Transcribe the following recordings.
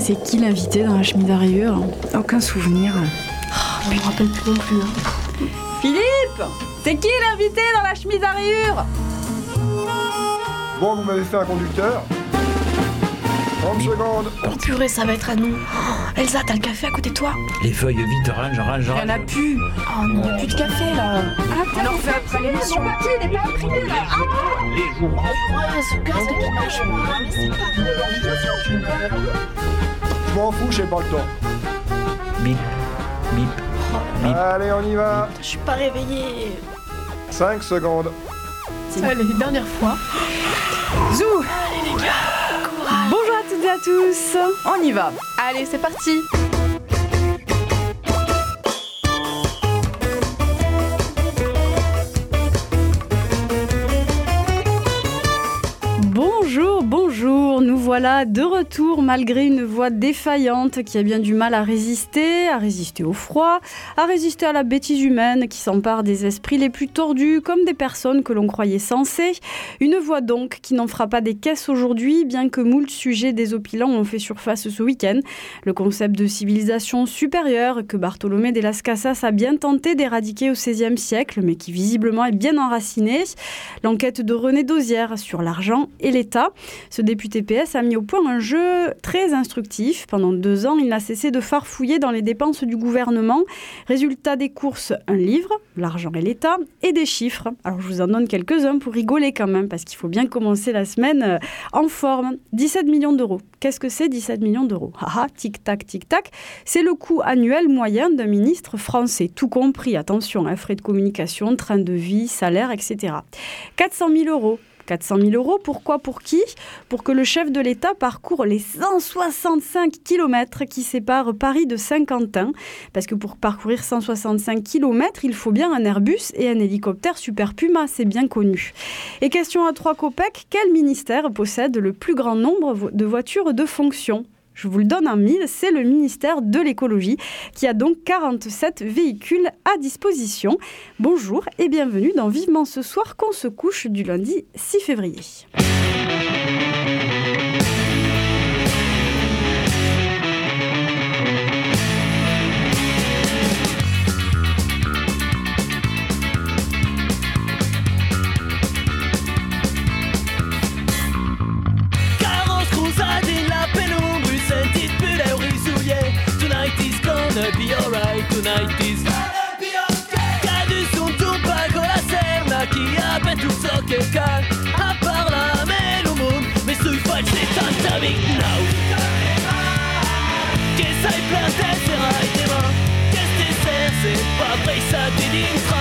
C'est qui l'invité dans la chemise à rayures ? Aucun souvenir. Je me rappelle plus non plus. Philippe ! C'est qui l'invité dans la chemise à rayures ? Bon, vous m'avez fait un conducteur. 30 secondes. Oh purée, ça va être à nous. Oh, Elsa, t'as le café à côté de toi ? Les feuilles, vite, range. Il y en a plus. Oh non, il n'y a plus de café là. On en refait après l'émission. Mon papier, il n'est pas imprimé là. Les jours. Ouais, ce casque qui marche pas. Mais c'est pas Je m'en fous, j'ai pas le temps. Bip, bip, bip. Allez, on y va. Je suis pas réveillée. 5 secondes. Allez, dernière fois. Zou. Allez les gars, courage. Bonjour à toutes et à tous. On y va. Allez, c'est parti. Bonjour, nous voilà de retour malgré une voix défaillante qui a bien du mal à résister au froid, à résister à la bêtise humaine qui s'empare des esprits les plus tordus comme des personnes que l'on croyait sensées. Une voix donc qui n'en fera pas des caisses aujourd'hui, bien que moult sujets désopilants ont fait surface ce week-end. Le concept de civilisation supérieure que Bartolomé de Las Casas a bien tenté d'éradiquer au XVIe siècle, mais qui visiblement est bien enraciné. L'enquête de René Dosière sur l'argent et l'État. Ce député PS a mis au point un jeu très instructif. Pendant 2 ans, il n'a cessé de farfouiller dans les dépenses du gouvernement. Résultat des courses, un livre, L'argent et l'État, et des chiffres. Alors je vous en donne quelques-uns pour rigoler quand même, parce qu'il faut bien commencer la semaine en forme. 17 millions d'euros. Qu'est-ce que c'est 17 millions d'euros ? Tic-tac, tic-tac. C'est le coût annuel moyen d'un ministre français, tout compris, attention, frais de communication, train de vie, salaire, etc. 400 000 euros. 400 000 euros, pourquoi, pour qui ? Pour que le chef de l'État parcourt les 165 kilomètres qui séparent Paris de Saint-Quentin. Parce que pour parcourir 165 kilomètres, il faut bien un Airbus et un hélicoptère Super Puma, c'est bien connu. Et question à 3 copecs, quel ministère possède le plus grand nombre de voitures de fonction ? Je vous le donne en mille, c'est le ministère de l'écologie qui a donc 47 véhicules à disposition. Bonjour et bienvenue dans Vivement ce soir qu'on se couche du lundi 6 février. Be alright, tonight is gonna be okay. Cadu son tupa con la serna chi ha ben tu so che cal a parlare lo mondo me sui facce tanta big now che sai planter serai te ma che ste ser c'est pas vrai ça te dintra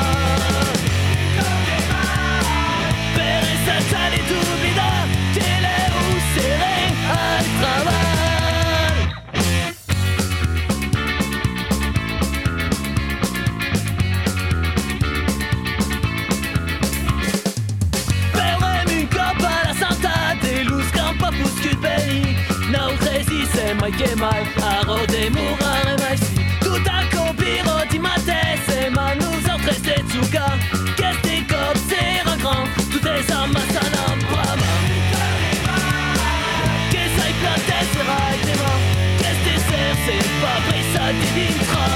per esa sale tu vida che le userei al travail. Mai che mai a rode murare mai si tutto a copiro di matese ma nous entres de tsuka che sti cop c'est grand tout est en masana brava che sai planter serai te ma che sti c'est pas vrai ça ti dintra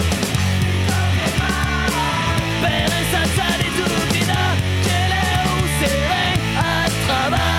per esa sale tu vida che le userei a travail.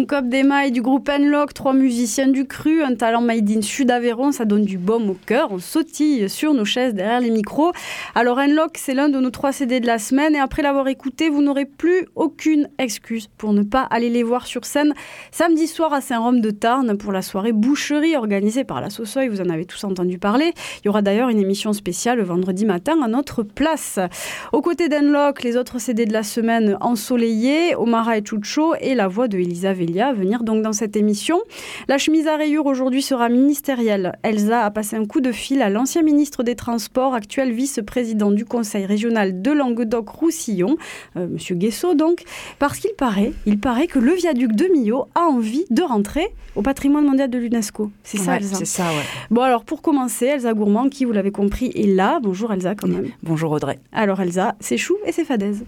On cope des mailles du groupe Enlock, 3 musiciens du cru, un talent made in Sud-Aveyron, ça donne du baume au cœur, on sautille sur nos chaises derrière les micros. Alors Enlock, c'est l'un de nos 3 CD de la semaine et après l'avoir écouté, vous n'aurez plus aucune excuse pour ne pas aller les voir sur scène samedi soir à Saint-Rome-de-Tarn pour la soirée boucherie organisée par la Sossoy, vous en avez tous entendu parler. Il y aura d'ailleurs une émission spéciale le vendredi matin à notre place. Aux côtés d'Enlock, les autres CD de la semaine ensoleillés, Omara et Chucho et la voix de Elisa Velia à venir donc dans cette émission. La chemise à rayures aujourd'hui sera ministérielle. Elsa a passé un coup de fil à l'ancien ministre des Transports, actuel vice-président du Conseil régional de Languedoc-Roussillon, Monsieur Guessot donc, parce qu'il paraît que le viaduc de Millau a envie de rentrer au patrimoine mondial de l'UNESCO. C'est ça, Elsa ? C'est ça, ouais. Bon, alors pour commencer, Elsa Gourmand, qui, vous l'avez compris, est là. Bonjour Elsa, quand même. Bonjour Audrey. Alors Elsa, c'est chou et c'est fadaise.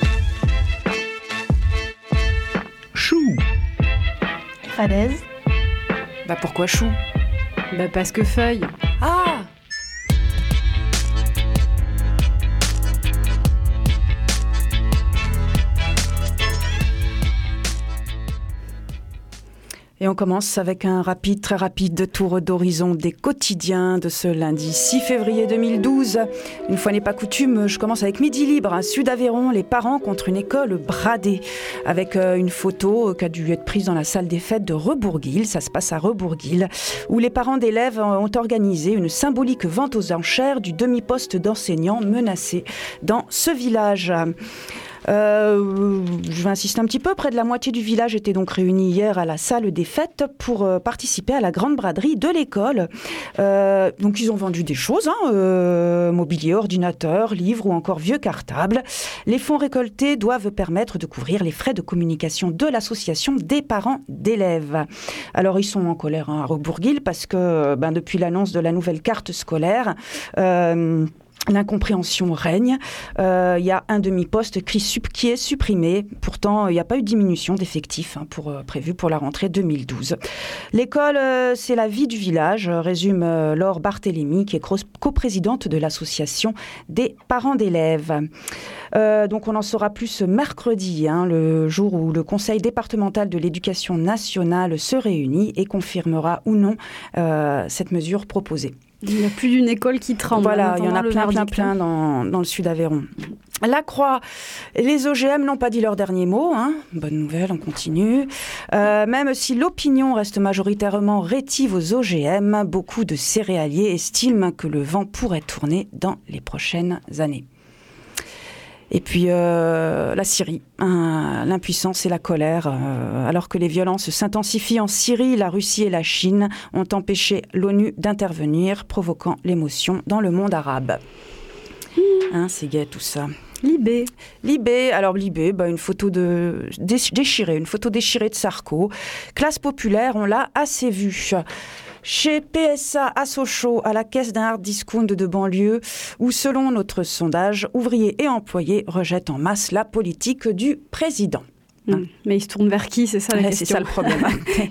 Chou. Fadaise. Bah pourquoi chou ? Bah parce que feuille. Ah ! Et on commence avec un très rapide tour d'horizon des quotidiens de ce lundi 6 février 2012. Une fois n'est pas coutume, je commence avec Midi Libre, à Sud-Aveyron, les parents contre une école bradée, avec une photo qui a dû être prise dans la salle des fêtes de Rebourguil. Ça se passe à Rebourguil, où les parents d'élèves ont organisé une symbolique vente aux enchères du demi-poste d'enseignant menacé dans ce village. Je vais insister un petit peu. Près de la moitié du village était donc réuni hier à la salle des fêtes pour participer à la grande braderie de l'école. Donc ils ont vendu des choses, mobilier, ordinateur, livres ou encore vieux cartables. Les fonds récoltés doivent permettre de couvrir les frais de communication de l'association des parents d'élèves. Alors ils sont en colère à Rebourguil parce que depuis l'annonce de la nouvelle carte scolaire, l'incompréhension règne. Il y a un demi-poste qui est supprimé. Pourtant, il n'y a pas eu de diminution d'effectifs prévue pour la rentrée 2012. L'école, c'est la vie du village, résume Laure Barthélémy, qui est coprésidente de l'association des parents d'élèves. Donc on en saura plus mercredi, le jour où le Conseil départemental de l'éducation nationale se réunit et confirmera ou non cette mesure proposée. Il n'y a plus d'une école qui tremble. Voilà, il y en a plein dans le Sud-Aveyron. La Croix, les OGM n'ont pas dit leur dernier mot. Bonne nouvelle, on continue. Même si l'opinion reste majoritairement rétive aux OGM, beaucoup de céréaliers estiment que le vent pourrait tourner dans les prochaines années. Et puis la Syrie, l'impuissance et la colère. Alors que les violences s'intensifient en Syrie, la Russie et la Chine ont empêché l'ONU d'intervenir, provoquant l'émotion dans le monde arabe. C'est gai tout ça. Libé, une photo déchirée de Sarko. Classe populaire, on l'a assez vu. Chez PSA à Sochaux, à la caisse d'un hard discount de banlieue, où selon notre sondage, ouvriers et employés rejettent en masse la politique du président. Mais ils se tournent vers qui ? C'est ça la question. C'est ça le problème.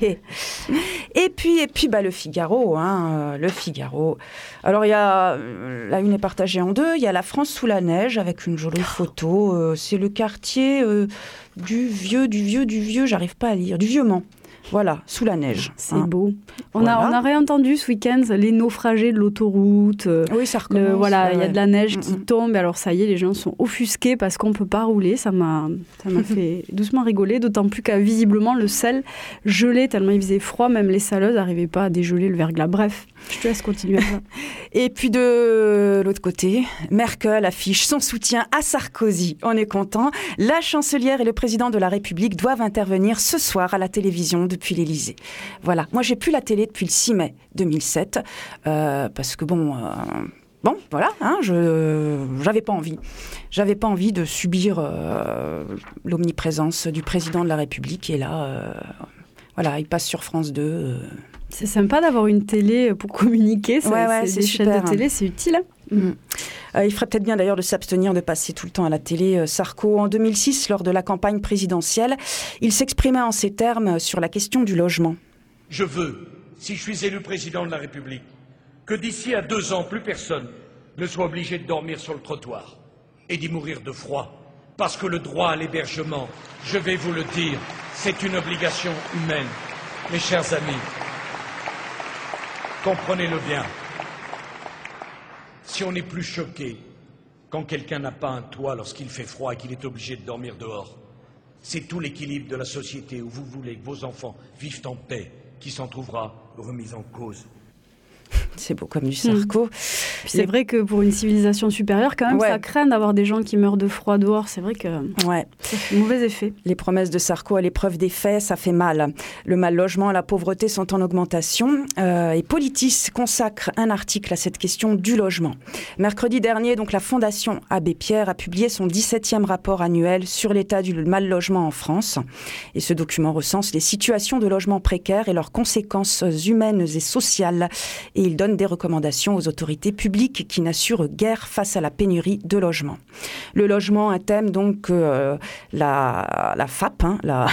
Et puis, le Figaro. Le Figaro. Alors, il y a la une est partagée en deux. Il y a la France sous la neige avec une jolie photo. C'est le quartier du vieux. J'arrive pas à lire. Du Vieux-Mans. Voilà, sous la neige. C'est beau. On a réentendu ce week-end les naufragés de l'autoroute. Oui, ça recommence. Voilà, il y a de la neige qui tombe. Alors ça y est, les gens sont offusqués parce qu'on ne peut pas rouler. Ça m'a fait doucement rigoler. D'autant plus qu'à visiblement le sel gelait tellement il faisait froid. Même les saleuses n'arrivaient pas à dégeler le verglas. Bref, je te laisse continuer. Et puis de l'autre côté, Merkel affiche son soutien à Sarkozy. On est content. La chancelière et le président de la République doivent intervenir ce soir à la télévision depuis l'Élysée. Voilà. Moi, j'ai plus la télé depuis le 6 mai 2007 parce que voilà, j'avais pas envie. J'avais pas envie de subir l'omniprésence du président de la République. Et là, il passe sur France 2. C'est sympa d'avoir une télé pour communiquer. C'est des super, chaînes de télé, c'est utile. Il ferait peut-être bien d'ailleurs de s'abstenir de passer tout le temps à la télé. Sarko, en 2006, lors de la campagne présidentielle, il s'exprimait en ces termes sur la question du logement. Je veux, si je suis élu président de la République, que d'ici à 2 ans, plus personne ne soit obligé de dormir sur le trottoir et d'y mourir de froid. Parce que le droit à l'hébergement, je vais vous le dire, C'est une obligation humaine. Mes chers amis, comprenez-le bien. Si on est plus choqué quand quelqu'un n'a pas un toit lorsqu'il fait froid et qu'il est obligé de dormir dehors, c'est tout l'équilibre de la société où vous voulez que vos enfants vivent en paix qui s'en trouvera remis en cause. C'est beau comme du Sarko. C'est vrai que pour une civilisation supérieure, quand même, ça craint d'avoir des gens qui meurent de froid dehors. C'est vrai que ça fait mauvais effet. Les promesses de Sarko à l'épreuve des faits, ça fait mal. Le mal-logement et la pauvreté sont en augmentation. Et Politis consacre un article à cette question du logement. Mercredi dernier, donc, la Fondation Abbé Pierre a publié son 17e rapport annuel sur l'état du mal-logement en France. Et ce document recense les situations de logement précaires et leurs conséquences humaines et sociales. Et il donne des recommandations aux autorités publiques qui n'assurent guère face à la pénurie de logements. Le logement, un thème donc la FAP,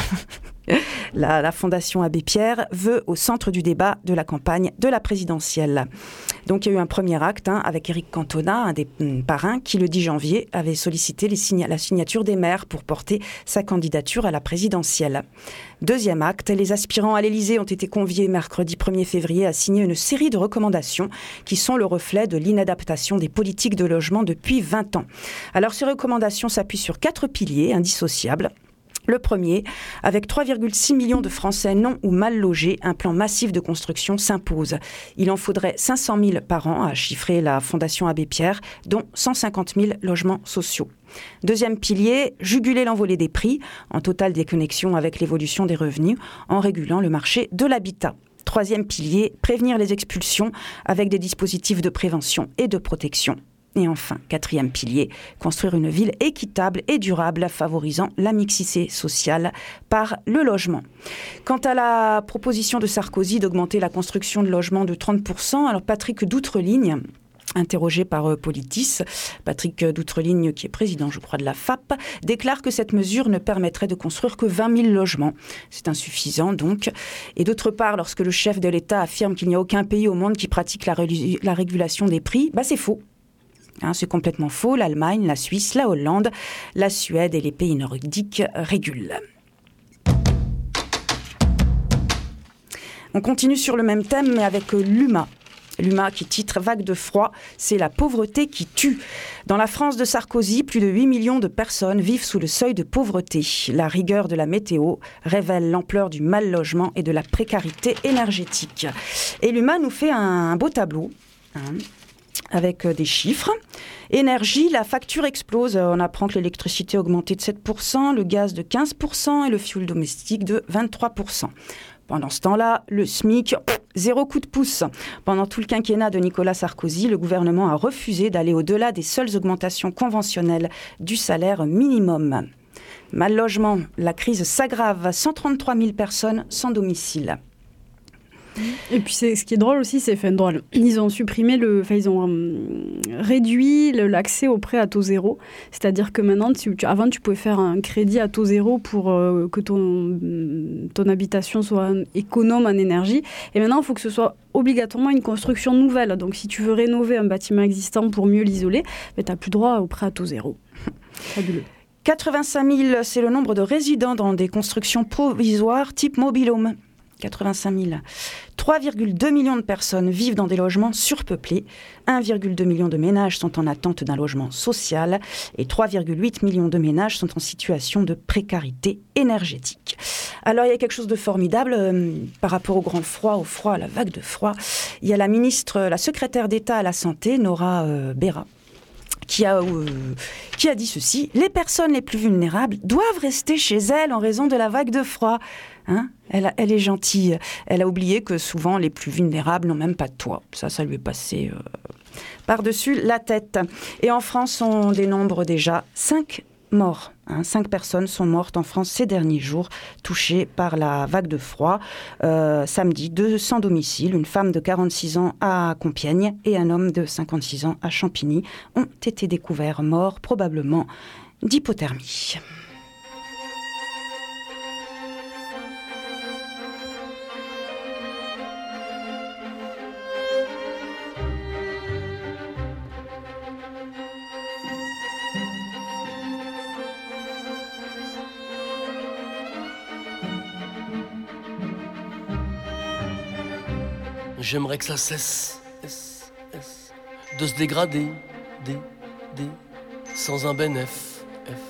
la Fondation Abbé Pierre, veut au centre du débat de la campagne de la présidentielle. Donc il y a eu un premier acte avec Éric Cantona, un des parrains, qui le 10 janvier avait sollicité la signature des maires pour porter sa candidature à la présidentielle. Deuxième acte, les aspirants à l'Élysée ont été conviés mercredi 1er février à signer une série de recommandations qui sont le reflet de l'inadaptation des politiques de logement depuis 20 ans. Alors ces recommandations s'appuient sur 4 piliers indissociables. Le premier, avec 3,6 millions de Français non ou mal logés, un plan massif de construction s'impose. Il en faudrait 500 000 par an, a chiffré la Fondation Abbé Pierre, dont 150 000 logements sociaux. Deuxième pilier, juguler l'envolée des prix, en totale déconnexion avec l'évolution des revenus, en régulant le marché de l'habitat. Troisième pilier, prévenir les expulsions avec des dispositifs de prévention et de protection. Et enfin, quatrième pilier, construire une ville équitable et durable, favorisant la mixité sociale par le logement. Quant à la proposition de Sarkozy d'augmenter la construction de logements de 30%, alors Patrick Doutre-Ligne, interrogé par Politis, Patrick Doutre-Ligne, qui est président, je crois, de la FAP, déclare que cette mesure ne permettrait de construire que 20 000 logements. C'est insuffisant, donc. Et d'autre part, lorsque le chef de l'État affirme qu'il n'y a aucun pays au monde qui pratique la régulation des prix, c'est faux. C'est complètement faux. L'Allemagne, la Suisse, la Hollande, la Suède et les pays nordiques régulent. On continue sur le même thème, mais avec l'UMA. L'UMA qui titre « Vague de froid, c'est la pauvreté qui tue ». Dans la France de Sarkozy, plus de 8 millions de personnes vivent sous le seuil de pauvreté. La rigueur de la météo révèle l'ampleur du mal-logement et de la précarité énergétique. Et l'UMA nous fait un beau tableau, avec des chiffres. Énergie, la facture explose. On apprend que l'électricité a augmenté de 7%, le gaz de 15% et le fioul domestique de 23%. Pendant ce temps-là, le SMIC, zéro coup de pouce. Pendant tout le quinquennat de Nicolas Sarkozy, le gouvernement a refusé d'aller au-delà des seules augmentations conventionnelles du salaire minimum. Mal logement, la crise s'aggrave. 133 000 personnes sans domicile. Et puis ce qui est drôle aussi, ils ont supprimé ils ont réduit l'accès au prêt à taux zéro. C'est-à-dire que maintenant, avant tu pouvais faire un crédit à taux zéro pour que ton habitation soit économe en énergie. Et maintenant, il faut que ce soit obligatoirement une construction nouvelle. Donc si tu veux rénover un bâtiment existant pour mieux l'isoler, tu n'as plus droit au prêt à taux zéro. Fabuleux. 85 000, c'est le nombre de résidents dans des constructions provisoires type mobil-home. 85 000. 3,2 millions de personnes vivent dans des logements surpeuplés. 1,2 million de ménages sont en attente d'un logement social et 3,8 millions de ménages sont en situation de précarité énergétique. Alors, il y a quelque chose de formidable par rapport au grand froid, à la vague de froid. Il y a la secrétaire d'État à la Santé, Nora Béra, qui a dit ceci: les personnes les plus vulnérables doivent rester chez elles en raison de la vague de froid. Elle est gentille. Elle a oublié que souvent les plus vulnérables n'ont même pas de toit. Ça lui est passé par-dessus la tête. Et en France, on dénombre déjà 5 morts. 5 personnes sont mortes en France ces derniers jours, touchées par la vague de froid. Samedi, 2 sans domicile, une femme de 46 ans à Compiègne et un homme de 56 ans à Champigny ont été découverts morts, probablement d'hypothermie. J'aimerais que ça cesse de se dégrader, sans un bénéf.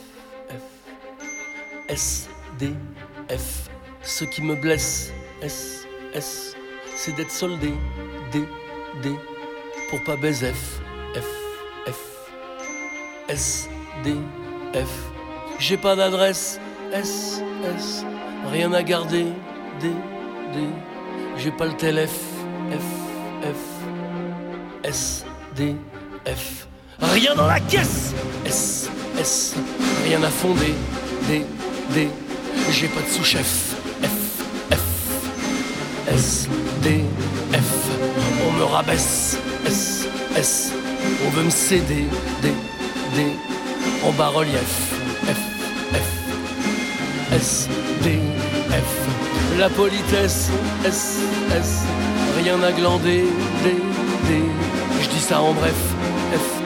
S, D, F. Ce qui me blesse, S, c'est d'être soldé, D, pour pas baiser, F, S, D, F. J'ai pas d'adresse, S, rien à garder, D, j'ai pas le téléphone, F, S, D, F. Rien dans la caisse, S, rien à fonder, D, j'ai pas de sous-chef, F, S, D, F. On me rabaisse, S, on veut me céder, D, en bas-relief, F, S, D, F. La politesse, S, rien à glander, D, je dis ça en bref, F,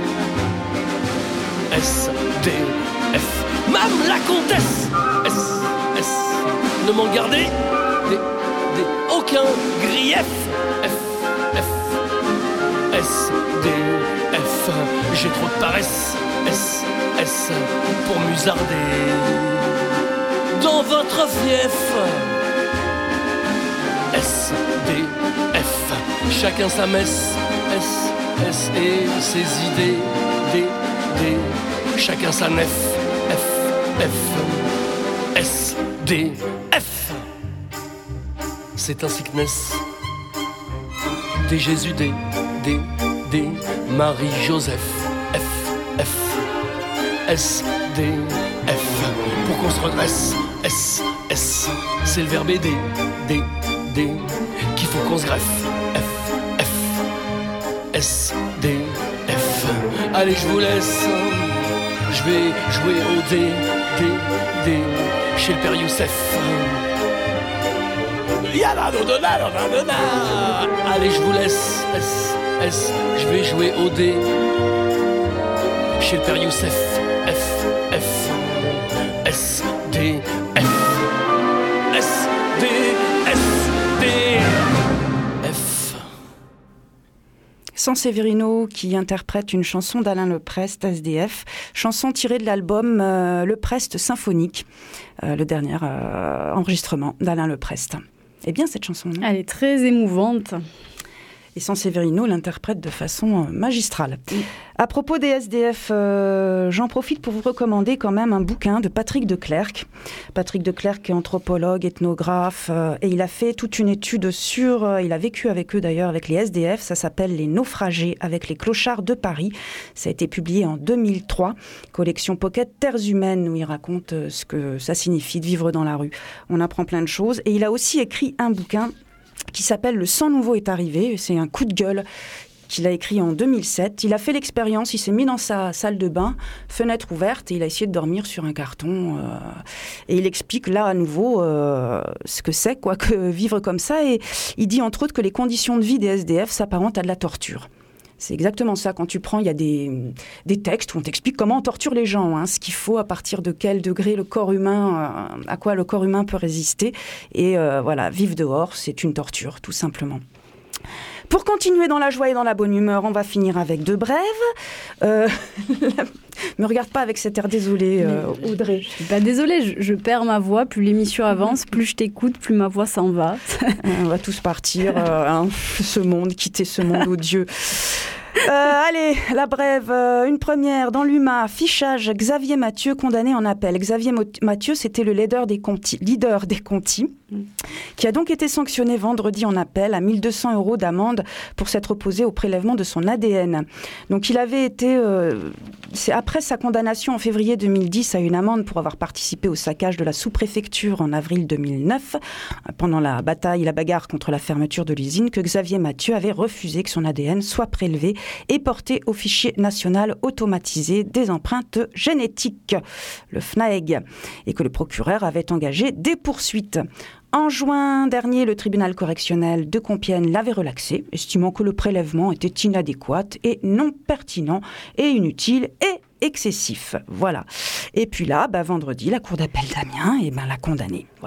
S, D, F. Même la comtesse, S, ne m'en gardez, D, aucun grief, F, S, D, F. J'ai trop de paresse, S, pour musarder dans votre fief. S, D, F. Chacun sa messe, S, et ses idées, D, chacun sa nef, F, S, D, F. C'est ainsi que naissent des Jésus, D, Marie-Joseph, F, S, D, F. Pour qu'on se redresse, S, c'est le verbe aider, D, qu'il faut qu'on se greffe, F, S, D, F. Allez, je vous laisse, je vais jouer au D, chez le père Youssef. Allez, je vous laisse, S, je vais jouer au D, chez le père Youssef, F, S, D, F, S, D, F. Sanseverino qui interprète une chanson d'Alain Leprest, SDF, chanson tirée de l'album Leprest Symphonique, le dernier enregistrement d'Alain Leprest. Eh bien, cette chanson, non ? Elle est très émouvante. Et Sanseverino l'interprète de façon magistrale. À propos des SDF, j'en profite pour vous recommander quand même un bouquin de Patrick de Clercq. Patrick de Clercq est anthropologue, ethnographe, et il a fait toute une étude sur... il a vécu avec eux d'ailleurs, avec les SDF. Ça s'appelle « Les naufragés avec les clochards de Paris ». Ça a été publié en 2003, collection Pocket Terres Humaines, où il raconte ce que ça signifie de vivre dans la rue. On apprend plein de choses. Et il a aussi écrit un bouquin qui s'appelle « Le sang nouveau est arrivé ». C'est un coup de gueule qu'il a écrit en 2007. Il a fait l'expérience, il s'est mis dans sa salle de bain, fenêtre ouverte, et il a essayé de dormir sur un carton. Et il explique là à nouveau ce que c'est, que vivre comme ça. Et il dit entre autres que les conditions de vie des SDF s'apparentent à de la torture. C'est exactement ça. Quand tu prends, il y a des textes où on t'explique comment on torture les gens, ce qu'il faut, à partir de quel degré le corps humain, à quoi le corps humain peut résister. Et voilà, vivre dehors, c'est une torture, tout simplement. Pour continuer dans la joie et dans la bonne humeur, on va finir avec deux brèves. Me regarde pas avec cet air désolé, Audrey. Je suis pas désolée, je perds ma voix. Plus l'émission avance, plus je t'écoute, plus ma voix s'en va. On va tous partir, quitter ce monde odieux. Allez, la brève, une première dans l'UMA, fichage Xavier Mathieu condamné en appel. Xavier Mathieu, c'était le leader des Conti, qui a donc été sanctionné vendredi en appel à 1 200 € d'amende pour s'être opposé au prélèvement de son ADN. Donc il avait été, c'est après sa condamnation en février 2010 à une amende pour avoir participé au saccage de la sous-préfecture en avril 2009, pendant la bagarre contre la fermeture de l'usine, que Xavier Mathieu avait refusé que son ADN soit prélevé et porté au fichier national automatisé des empreintes génétiques, le FNAEG, et que le procureur avait engagé des poursuites. En juin dernier, le tribunal correctionnel de Compiègne l'avait relaxé, estimant que le prélèvement était inadéquat et non pertinent et inutile et excessif. Voilà. Et puis là, vendredi, la cour d'appel d'Amiens l'a condamné. Voilà.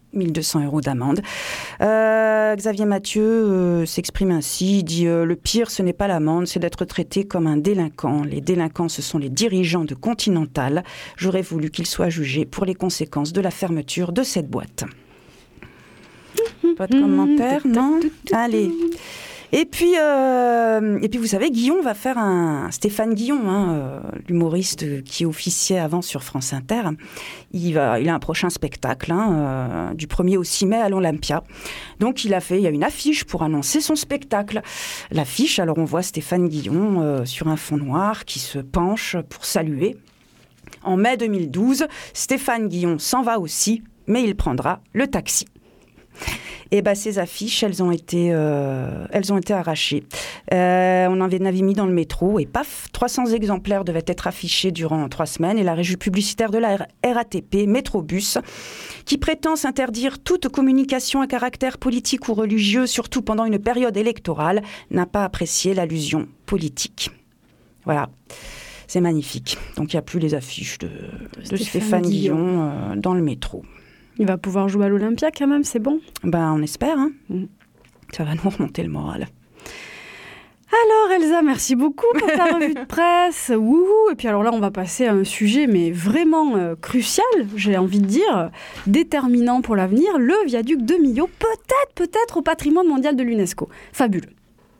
1200 € d'amende. Xavier Mathieu s'exprime ainsi, il dit le pire, ce n'est pas l'amende, c'est d'être traité comme un délinquant. Les délinquants, ce sont les dirigeants de Continental. J'aurais voulu qu'ils soient jugés pour les conséquences de la fermeture de cette boîte. Pas de commentaires, non ? Allez. Et puis, vous savez, Guillon va faire Stéphane Guillon, l'humoriste qui officiait avant sur France Inter. Il a un prochain spectacle, du 1er au 6 mai à l'Olympia. Donc, il y a une affiche pour annoncer son spectacle. L'affiche, alors on voit Stéphane Guillon sur un fond noir qui se penche pour saluer. En mai 2012, Stéphane Guillon s'en va aussi, mais il prendra le taxi. Et ces affiches, elles ont été arrachées. On en avait mis dans le métro et paf, 300 exemplaires devaient être affichés durant 3 semaines. Et la régie publicitaire de la RATP, Métrobus, qui prétend s'interdire toute communication à caractère politique ou religieux, surtout pendant une période électorale, n'a pas apprécié l'allusion politique. Voilà. C'est magnifique. Donc il n'y a plus les affiches de Stéphane Guillon dans le métro. Il va pouvoir jouer à l'Olympia quand même, c'est bon ? On espère. Ça va nous remonter le moral. Alors Elsa, merci beaucoup pour ta revue de presse. Wouhou. Et puis alors là, on va passer à un sujet mais vraiment crucial, j'ai envie de dire, déterminant pour l'avenir, le viaduc de Millau, peut-être au patrimoine mondial de l'UNESCO. Fabuleux.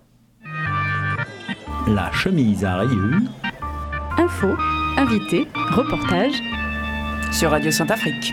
La chemise à rayures. Info, invité, reportage. Sur Radio Centrafrique.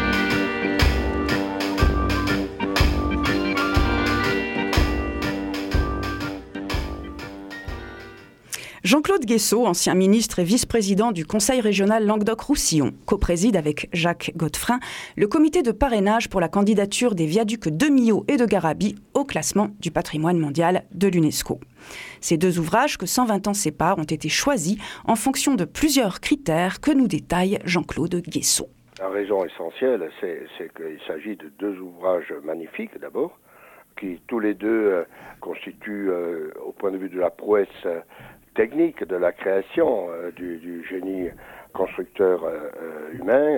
Jean-Claude Guessot, ancien ministre et vice-président du Conseil régional Languedoc-Roussillon, co-préside avec Jacques Godefrin le comité de parrainage pour la candidature des viaducs de Millau et de Garabi au classement du patrimoine mondial de l'UNESCO. Ces 2 ouvrages que 120 ans séparent ont été choisis en fonction de plusieurs critères que nous détaille Jean-Claude Guessot. La raison essentielle, c'est qu'il s'agit de 2 ouvrages magnifiques d'abord, qui tous les 2 constituent, au point de vue de la prouesse technique de la création du génie constructeur humain,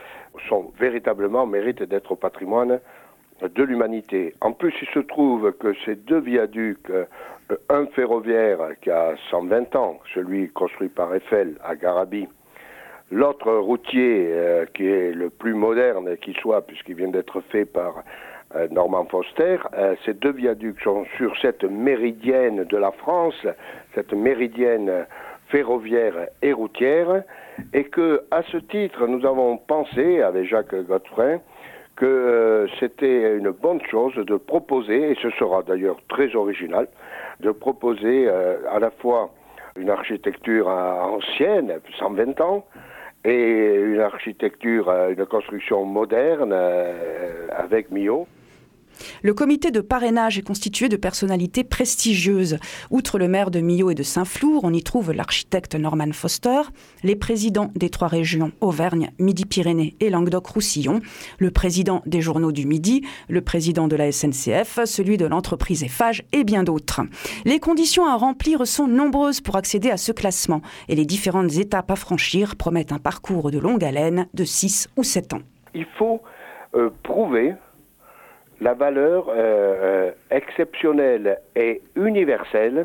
méritent d'être au patrimoine de l'humanité. En plus, il se trouve que ces 2 viaducs, un ferroviaire qui a 120 ans, celui construit par Eiffel à Garabi, l'autre routier qui est le plus moderne qui soit, puisqu'il vient d'être fait par Norman Foster, ces 2 viaducs sont sur cette méridienne de la France, cette méridienne ferroviaire et routière, et que, à ce titre, nous avons pensé, avec Jacques Godefrin, que c'était une bonne chose de proposer, et ce sera d'ailleurs très original, de proposer à la fois une architecture ancienne, 120 ans, et une architecture, une construction moderne avec Millau. Le comité de parrainage est constitué de personnalités prestigieuses. Outre le maire de Millau et de Saint-Flour, on y trouve l'architecte Norman Foster, les présidents des 3 régions Auvergne, Midi-Pyrénées et Languedoc-Roussillon, le président des journaux du Midi, le président de la SNCF, celui de l'entreprise Eiffage et bien d'autres. Les conditions à remplir sont nombreuses pour accéder à ce classement et les différentes étapes à franchir promettent un parcours de longue haleine de 6 ou 7 ans. Il faut prouver la valeur exceptionnelle et universelle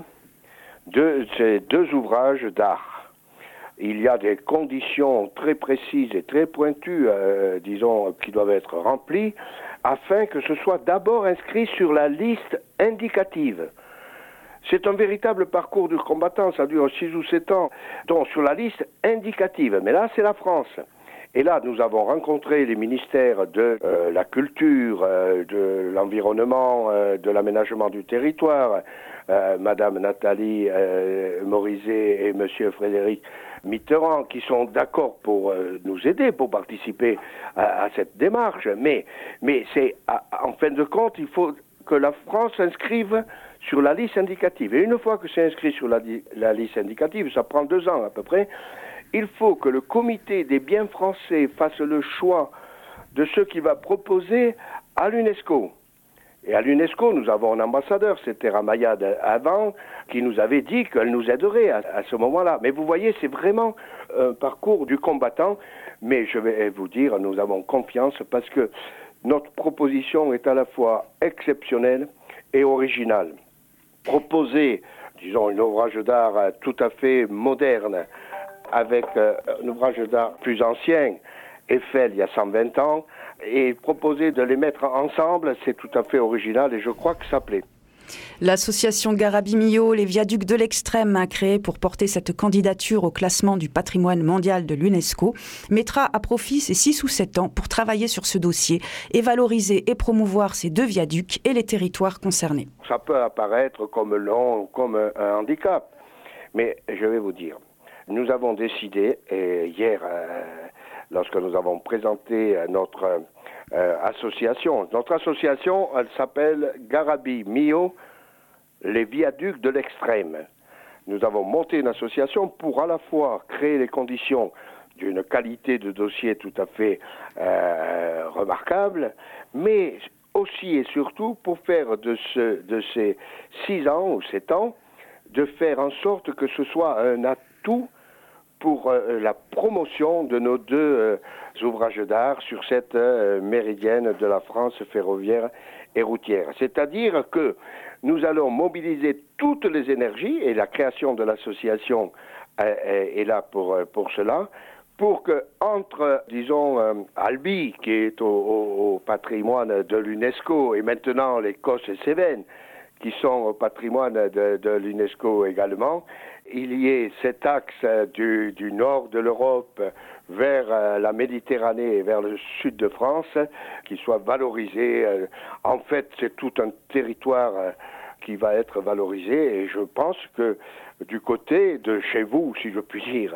de ces 2 ouvrages d'art. Il y a des conditions très précises et très pointues, qui doivent être remplies, afin que ce soit d'abord inscrit sur la liste indicative. C'est un véritable parcours du combattant, ça dure 6 ou 7 ans, donc sur la liste indicative. Mais là, c'est la France. Et là, nous avons rencontré les ministères de la culture, de l'environnement, de l'aménagement du territoire, Madame Nathalie Morizet et Monsieur Frédéric Mitterrand, qui sont d'accord pour nous aider, pour participer à cette démarche. Mais c'est, en fin de compte, il faut que la France s'inscrive sur la liste indicative. Et une fois que c'est inscrit sur la liste indicative, ça prend 2 ans à peu près, il faut que le comité des biens français fasse le choix de ce qu'il va proposer à l'UNESCO. Et à l'UNESCO, nous avons un ambassadeur, c'était Ramayad avant, qui nous avait dit qu'elle nous aiderait à ce moment-là. Mais vous voyez, c'est vraiment un parcours du combattant. Mais je vais vous dire, nous avons confiance parce que notre proposition est à la fois exceptionnelle et originale. Proposer, disons, un ouvrage d'art tout à fait moderne avec un ouvrage d'art plus ancien, Eiffel il y a 120 ans, et proposer de les mettre ensemble, c'est tout à fait original et je crois que ça plaît. L'association Garabimio, les viaducs de l'extrême, a créé pour porter cette candidature au classement du patrimoine mondial de l'UNESCO, mettra à profit ces 6 ou 7 ans pour travailler sur ce dossier et valoriser et promouvoir ces 2 viaducs et les territoires concernés. Ça peut apparaître comme long, comme un handicap, mais je vais vous dire, nous avons décidé, et hier, lorsque nous avons présenté notre association, elle s'appelle Garabimio, les viaducs de l'extrême. Nous avons monté une association pour à la fois créer les conditions d'une qualité de dossier tout à fait remarquable, mais aussi et surtout pour faire de ces 6 ans ou 7 ans, de faire en sorte que ce soit un atout pour la promotion de nos 2 ouvrages d'art sur cette méridienne de la France ferroviaire et routière. C'est-à-dire que nous allons mobiliser toutes les énergies, et la création de l'association est là pour cela, pour que entre, disons, Albi, qui est au patrimoine de l'UNESCO, et maintenant les Causses et Cévennes, qui sont au patrimoine de l'UNESCO également, il y ait cet axe du nord de l'Europe vers la Méditerranée et vers le sud de France qui soit valorisé. En fait, c'est tout un territoire qui va être valorisé et je pense que du côté de chez vous, si je puis dire,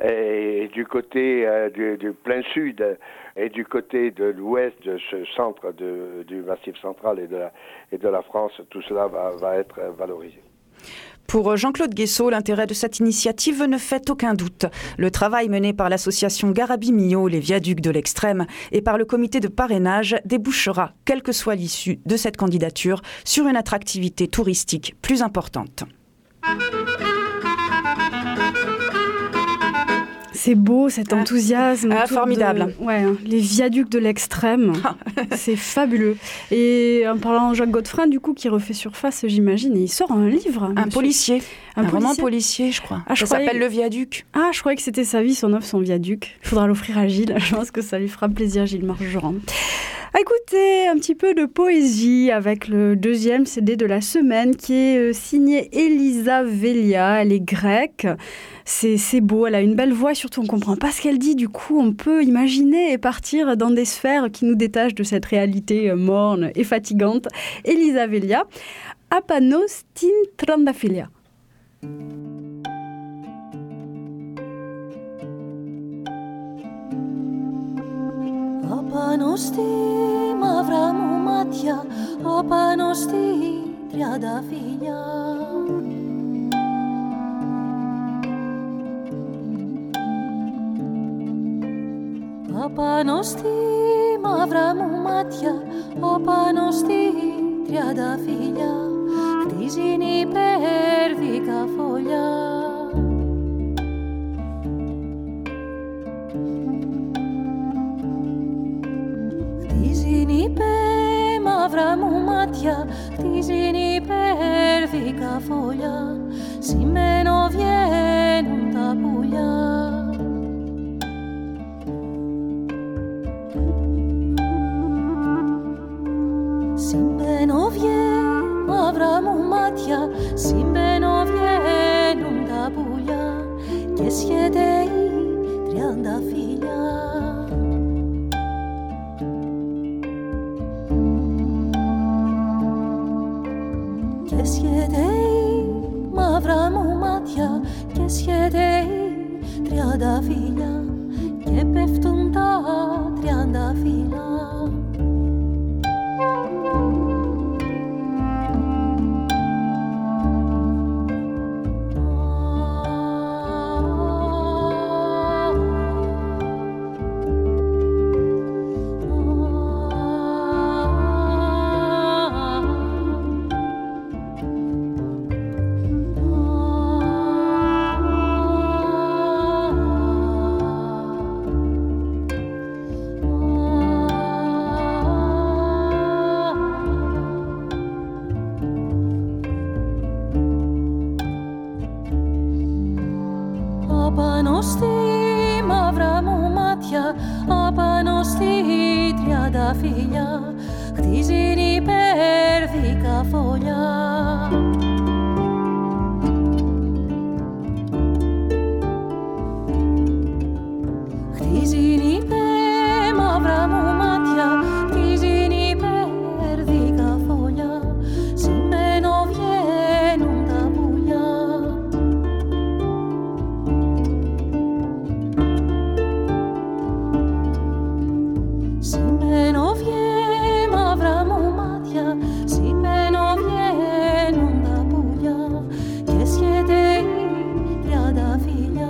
et du côté du plein sud et du côté de l'ouest de ce centre du Massif central et de la France, tout cela va être valorisé. Pour Jean-Claude Guessot, l'intérêt de cette initiative ne fait aucun doute. Le travail mené par l'association Garabimio, les viaducs de l'extrême, et par le comité de parrainage débouchera, quelle que soit l'issue de cette candidature, sur une attractivité touristique plus importante. C'est beau cet enthousiasme. Formidable. Les viaducs de l'extrême, c'est fabuleux. Et en parlant de Jacques Godefroy, du coup, qui refait surface, j'imagine, et il sort un livre. Un policier. Un roman policier, je crois. Ça s'appelle Le Viaduc. Ah, je croyais que c'était sa vie, son œuvre, son viaduc. Il faudra l'offrir à Gilles. Je pense que ça lui fera plaisir, Gilles Margerand. Écoutez, un petit peu de poésie avec le 2e CD de la semaine qui est signé Elisa Velia. Elle est grecque. C'est beau, elle a une belle voix, surtout on ne comprend pas ce qu'elle dit. Du coup, on peut imaginer et partir dans des sphères qui nous détachent de cette réalité morne et fatigante. Elisa Velia, Apanos tin trandaphilia. Απάνω στη μαύρα μου μάτια, απάνω στη τριανταφύλια. Απάνω στη μαύρα μου μάτια, απάνω στη τριανταφύλια, χτίζουν υπέρδικα φωλιά. Μαύρα μου μάτια, χτίζουν υπέρδικα φωλιά, σημαίνω βγαίνουν τα πουλιά. Σημαίνω βγαίνουν, μαύρα μου μάτια, σημαίνω βγαίνουν τα πουλιά και σχέται οι τριανταφύλια. Μαύρα μου μάτια και σχέδεοι τριανταφύλια και πέφτουν τα τριανταφύλια. τριανταφύλια χτίζουν υπέρδικα φωλιά. Χτίζουν υπέρ μαύρα μου μάτια, χτίζουν υπέρδικα φωλιά, σημαίνω βγαίνουν τα πουλιά. Σημαίνω βγαίνουν μαύρα μου μάτια, σημαίνω βγαίνουν τα πουλιά και σχέται η τριανταφύλια.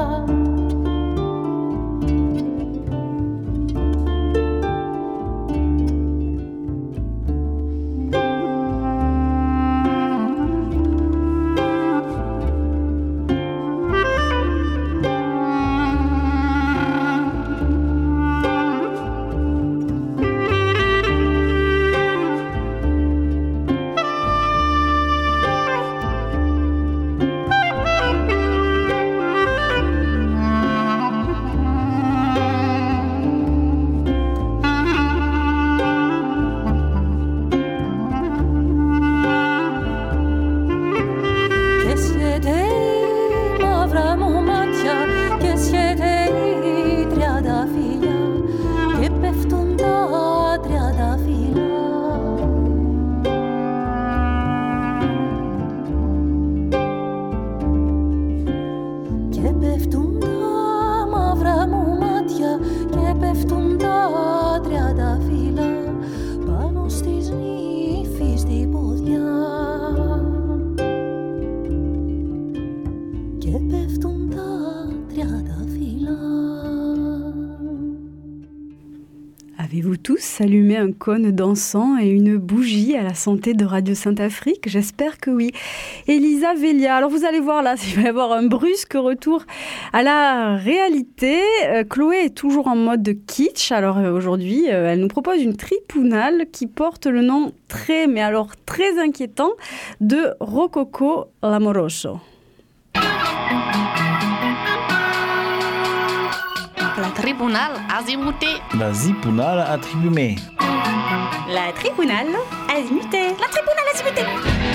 Avez-vous tous allumé un cône d'encens et une bougie à la santé de Radio Sainte-Afrique? J'espère que oui. Elisa Velia, alors vous allez voir là, il va y avoir un brusque retour à la réalité. Chloé est toujours en mode kitsch, alors aujourd'hui elle nous propose une tripounale qui porte le nom très, mais alors très inquiétant de Rococo l'Amoroso. La tribunal azimuté. La zipounale attribuée. La tribunal azimuté. La tribunal azimuté.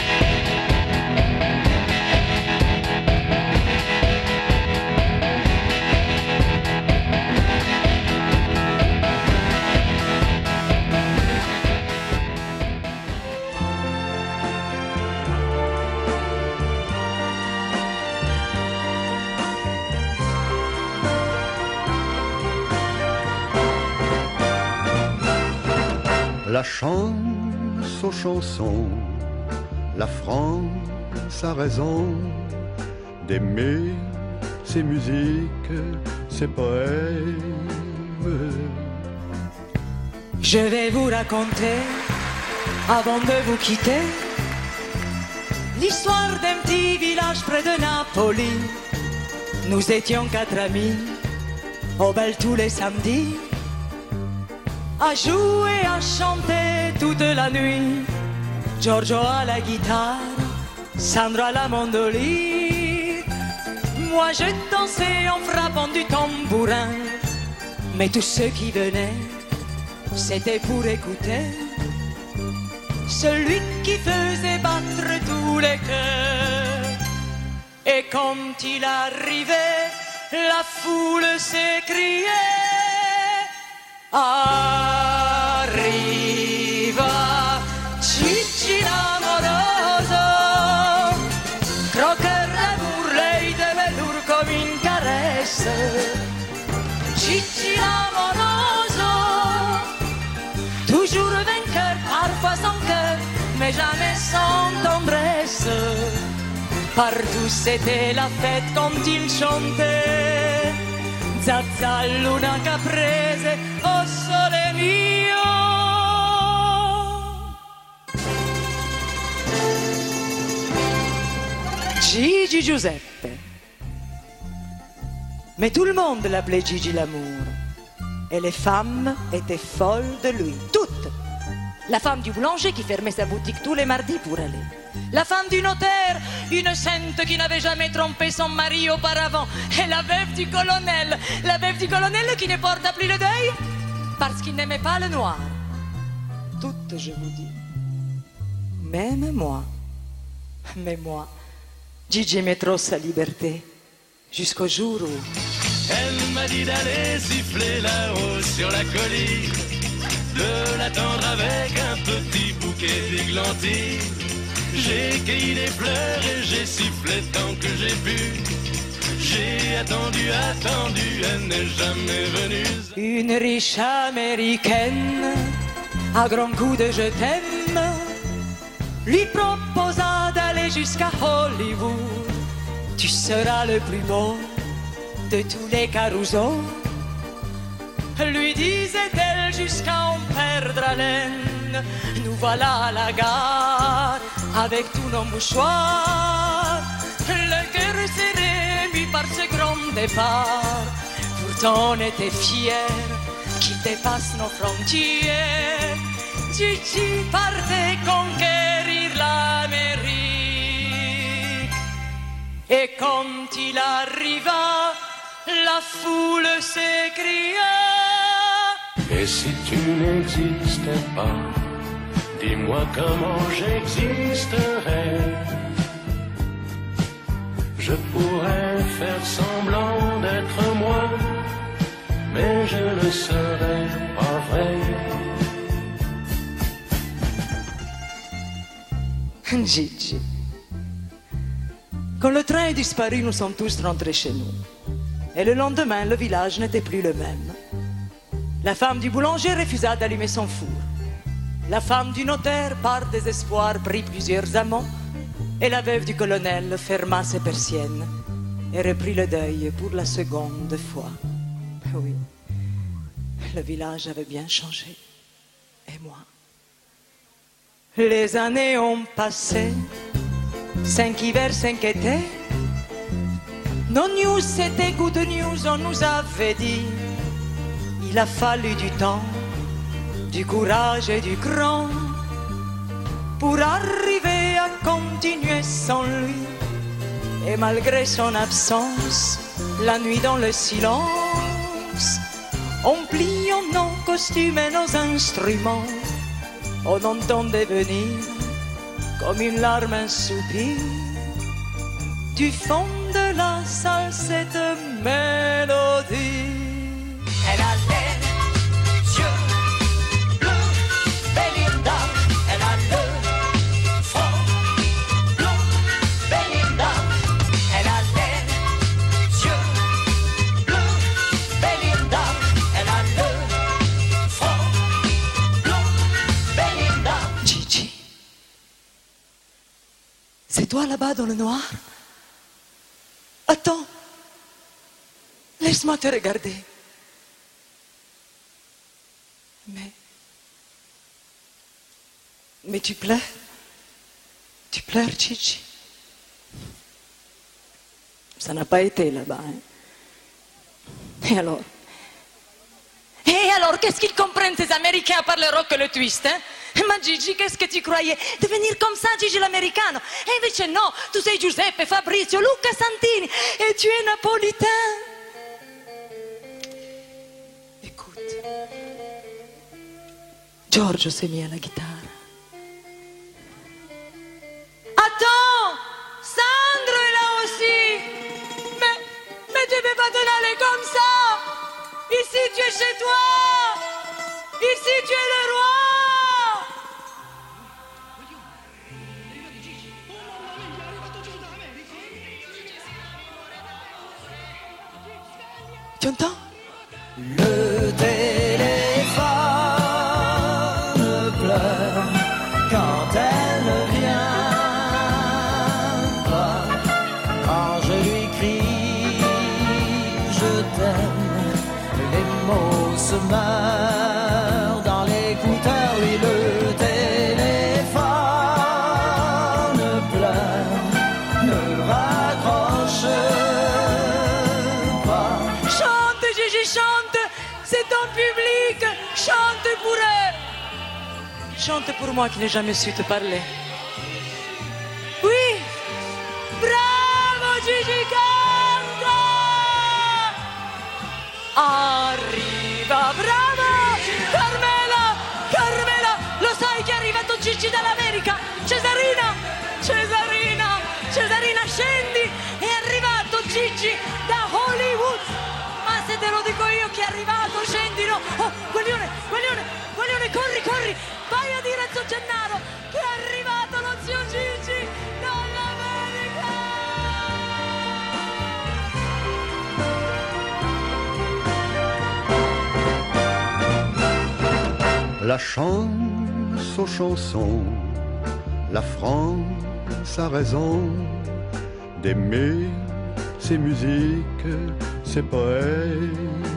La chance aux chansons, la France a raison d'aimer ses musiques, ses poèmes. Je vais vous raconter, avant de vous quitter, l'histoire d'un petit village près de Napoli. Nous étions 4 amis, au bal tous les samedis, à jouer, à chanter toute la nuit. Giorgio à la guitare, Sandro à la mandoline. Moi je dansais en frappant du tambourin. Mais tous ceux qui venaient, c'était pour écouter celui qui faisait battre tous les cœurs. Et quand il arrivait, la foule s'écriait: arriva Gigi l'amoroso, croqueur d'amour, l'œil de velours comme une caresse. Gigi l'amoroso, toujours vainqueur, parfois sans cœur, mais jamais sans tendresse. Partout c'était la fête quand il chantait Zazza luna caprese, oh sole mio. Gigi Giuseppe. Mais tout le monde l'appelait Gigi l'amour. Et les femmes étaient folles de lui, toutes. La femme du boulanger qui fermait sa boutique tous les mardis pour aller. La femme du notaire, une sainte qui n'avait jamais trompé son mari auparavant. Et la veuve du colonel qui ne porta plus le deuil parce qu'il n'aimait pas le noir. toutes, je vous dis. Même moi, Gigi met trop sa liberté, jusqu'au jour où... Elle m'a dit d'aller siffler là-haut sur la colline, de l'attendre avec un petit bouquet d'églantines. J'ai cueilli des fleurs et j'ai sifflé tant que j'ai pu. J'ai attendu, elle n'est jamais venue. Une riche américaine, à grands coups de je t'aime, lui proposa d'aller jusqu'à Hollywood. Tu seras le plus beau de tous les carousaux, lui disait-elle jusqu'à en perdre haleine. Nous voilà à la gare avec tous nos mouchoirs, le cœur serré mis par ce grand départ. Pourtant on était fiers qu'il dépasse nos frontières. Gigi partait conquérir l'Amérique. Et quand il arriva, la foule s'écria: et si tu n'existais pas, dis-moi comment j'existerais. Je pourrais faire semblant d'être moi, mais je ne serais pas vrai. Gigi. Quand le train est disparu, nous sommes tous rentrés chez nous. Et le lendemain, le village n'était plus le même. La femme du boulanger refusa d'allumer son four. La femme du notaire, par désespoir, prit plusieurs amants. Et la veuve du colonel ferma ses persiennes et reprit le deuil pour la seconde fois. Oui, le village avait bien changé. Et moi? Les années ont passé, 5 hivers, 5 étés. Nos news, c'était good news, on nous avait dit. Il a fallu du temps, du courage et du cran pour arriver à continuer sans lui. Et malgré son absence, la nuit dans le silence, en pliant nos costumes et nos instruments, on entendait venir comme une larme, un soupir du fond de la salle, cette mélodie. Elle a les yeux bleus, Belinda. Elle a le front blond, Belinda. Elle a les yeux bleus, Belinda. Elle a le front blond, Belinda. Gigi, c'est toi là-bas dans le noir? Attends, laisse-moi te regarder. Mais tu pleures? Tu pleures, Gigi? Ça n'a pas été là-bas, hein? Et alors? Qu'est-ce qu'ils comprennent ces Américains à part le rock et le twist, hein? Ma Gigi, qu'est-ce que tu croyais? Devenir comme ça, Gigi l'americano? E invece no, tu sei Giuseppe, Fabrizio, Luca Santini et tu es napolitain. Écoute, Giorgio s'est mis à la guitare. Attends, Sandro est là aussi. Mais tu peux pas t'en aller comme ça. Ici tu es chez toi. Ici tu es le roi. Tu entends? Le téléphone pleure quand elle ne vient pas. Quand je lui crie je t'aime, les mots se meurent dans l'écouteur. Oui, le téléphone pleure, ne raccroche. Chante, c'est ton public, chante pour eux. Chante pour moi qui n'ai jamais su te parler. Oui, bravo Gigi, canta. Arriva, bravo Carmela, Carmela, lo La chance aux chansons, la France a raison d'aimer ses musiques, ses poèmes.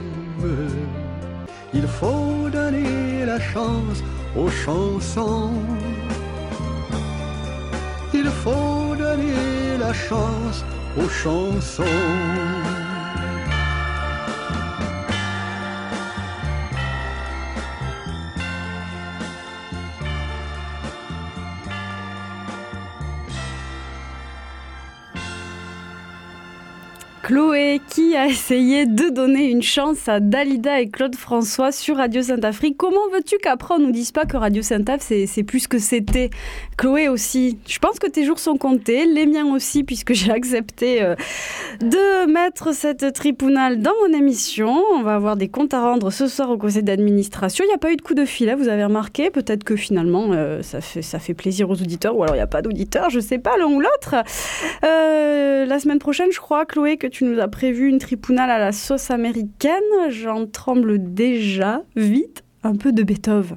Il faut donner la chance aux chansons. Il faut donner la chance aux chansons. Chloé qui a essayé de donner une chance à Dalida et Claude François sur Radio Sainte-Afrique. Comment veux-tu qu'après on nous dise pas que Radio Sainte-Af c'est plus que c'était? Chloé aussi, je pense que tes jours sont comptés, les miens aussi, puisque j'ai accepté de mettre cette tripounale dans mon émission. On va avoir des comptes à rendre ce soir au conseil d'administration. Il n'y a pas eu de coup de filet, vous avez remarqué. Peut-être que finalement ça fait plaisir aux auditeurs, ou alors il n'y a pas d'auditeurs, je sais pas, l'un ou l'autre. La semaine prochaine, je crois, Chloé, que tu nous as prévu une tripounale à la sauce américaine. J'en tremble déjà. Vite, un peu de Beethoven.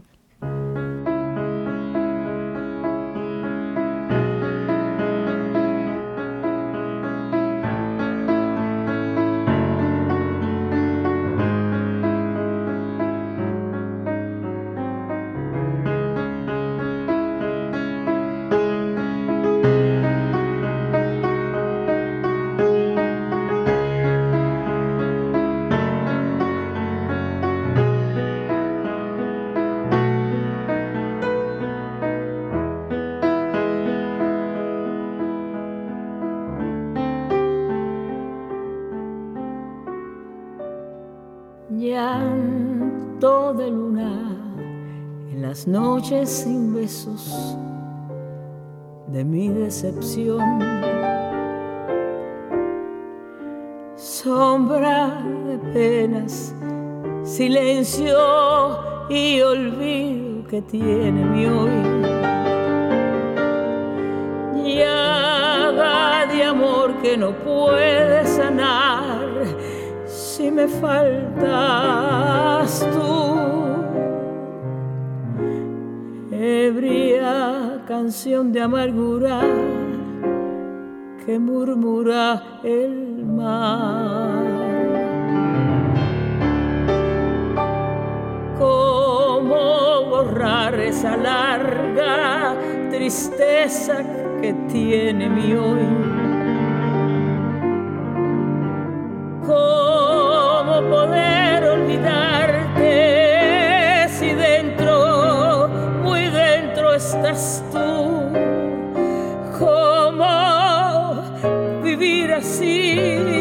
Llanto de luna en las noches sin besos de mi decepción, sombra de penas, silencio y olvido que tiene mi hoy, llaga de amor que no puede sanar si me faltas tú, ebria canción de amargura que murmura el mar. ¿Cómo borrar esa larga tristeza que tiene mi hoy? ¿Cómo poder olvidarte si dentro, muy dentro estás tú? ¿Cómo vivir así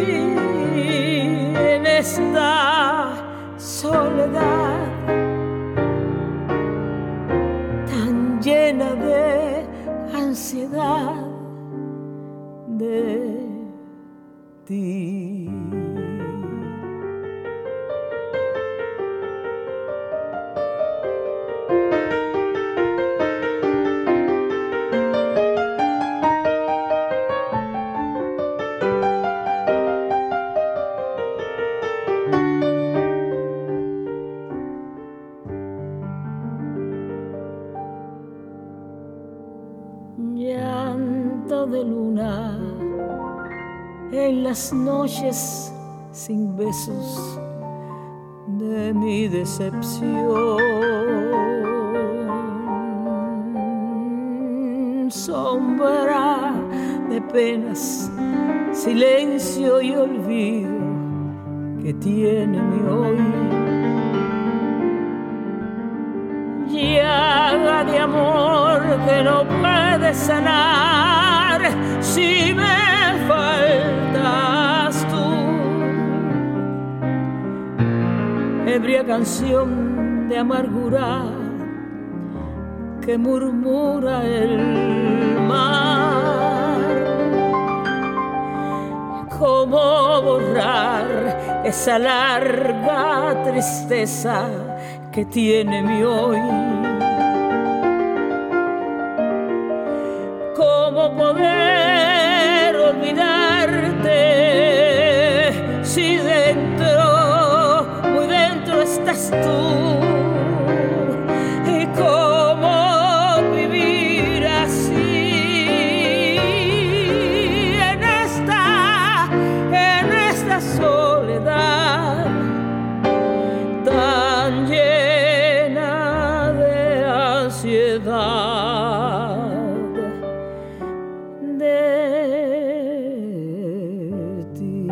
en esta soledad tan llena de ansiedad de ti? De luna en las noches sin besos de mi decepción, sombra de penas, silencio y olvido que tiene mi hoy, llaga de amor que no puede sanar si me faltas tú, ebria canción de amargura que murmura el mar. ¿Cómo borrar esa larga tristeza que tiene mi hoy? ¿Cómo poder olvidarte si dentro, muy dentro estás tú? piedad de ti.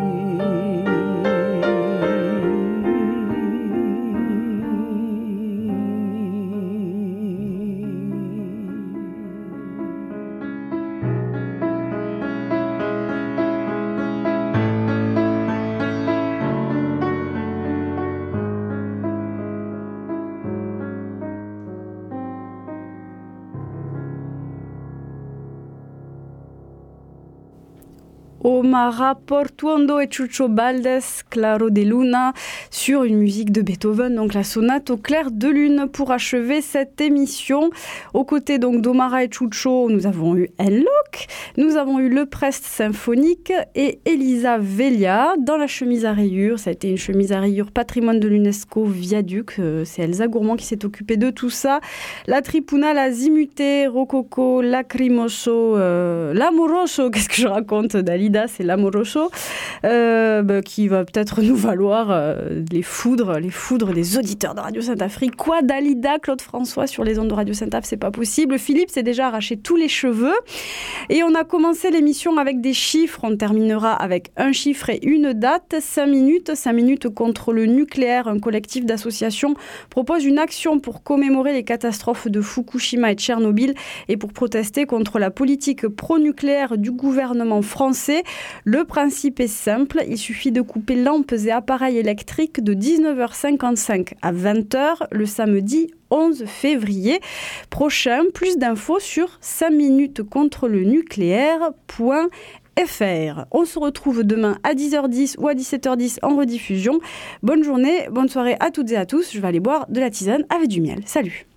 Omara Portuondo et Chucho Baldes, Claro de Luna, sur une musique de Beethoven, donc la sonate au clair de lune, pour achever cette émission. Aux côtés donc d'Omara et Chucho, nous avons eu Enlock, nous avons eu le Prest symphonique et Elisa Velia dans la chemise à rayures. Ça a été une chemise à rayures patrimoine de l'UNESCO Viaduc. C'est Elsa Gourmand qui s'est occupée de tout ça. La Tripuna, la Zimuté, Rococo, Lacrimoso, l'Amoroso, qu'est-ce que je raconte d'Alida, c'est l'Amoroso, qui va peut-être nous valoir les foudres des auditeurs de Radio Sainte-Afrique. Quoi d'Alida, Claude François sur les ondes de Radio Sainte-Afrique, c'est pas possible. Philippe s'est déjà arraché tous les cheveux. Et on a commencé l'émission avec des chiffres. On terminera avec un chiffre et une date. 5 minutes contre le nucléaire. Un collectif d'associations propose une action pour commémorer les catastrophes de Fukushima et Tchernobyl et pour protester contre la politique pro-nucléaire du gouvernement français. Le principe est simple. Il suffit de couper lampes et appareils électriques de 19h55 à 20h le samedi 11 février prochain. Plus d'infos sur 5 minutes contre le nucléaire.fr. On se retrouve demain à 10h10 ou à 17h10 en rediffusion. Bonne journée, bonne soirée à toutes et à tous. Je vais aller boire de la tisane avec du miel. Salut!